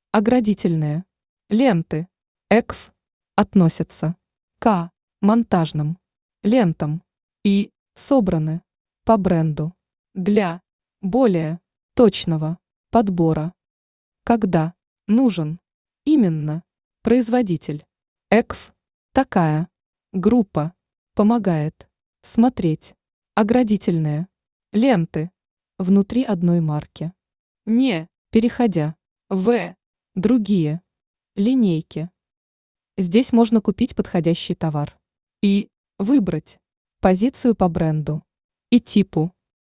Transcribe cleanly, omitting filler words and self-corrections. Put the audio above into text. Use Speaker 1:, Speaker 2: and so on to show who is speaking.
Speaker 1: Оградительные ленты ЭКФ относятся к монтажным лентам и собраны по бренду для более точного подбора, когда нужен именно производитель. ЭКФ, такая группа, помогает смотреть оградительные ленты внутри одной марки, не переходя в другие линейки. Здесь можно купить подходящий товар и выбрать позицию по бренду и типу